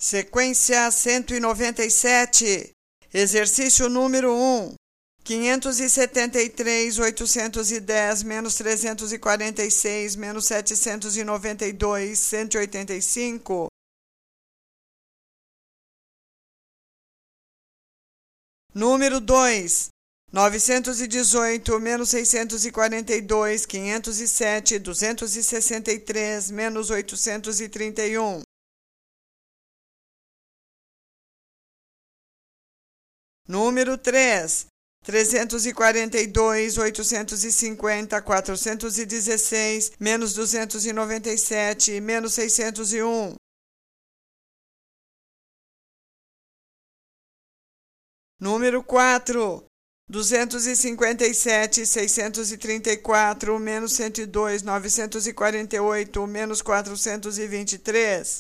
Sequência 197. Exercício número 1. 573, 810, menos 346, menos 792, 185. Número 2. 918, menos 642, 507, 263, menos 831. Número 3. 342, 850, 416, menos 297, menos 601. Número 4. 257, 634, menos 102, 948, menos 423.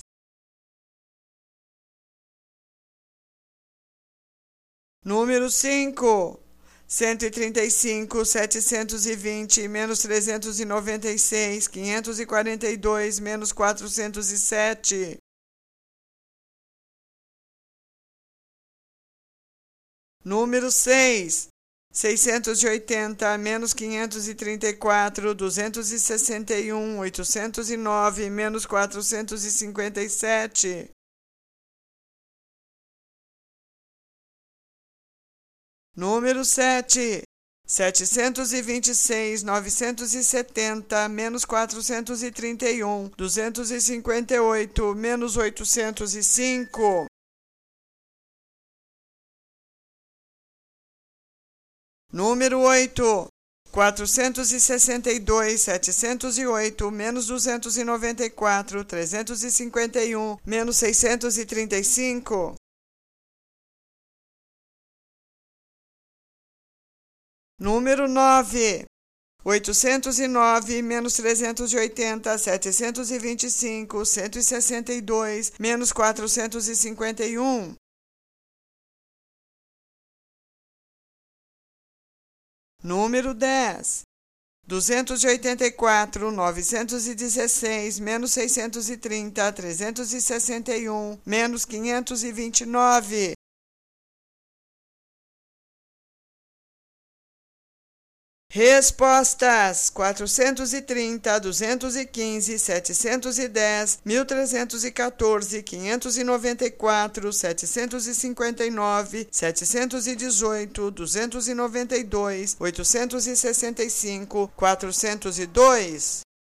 Número 5. 135, 720, menos 396, 542, menos 407. Número 6. 680, menos 534, 261, 809, menos 457. Número 7. 726, 970, menos 431, 258, menos 805. Número 8. 462, 708, menos 294, 351, menos 635. Número 9. 809, menos 380, 725, 162, menos 451. Número 10. 284, 916, menos 630, 361, menos 529. Respostas: 430, 215, 710, 1314, 594, 759, 718, 292, 865, 402.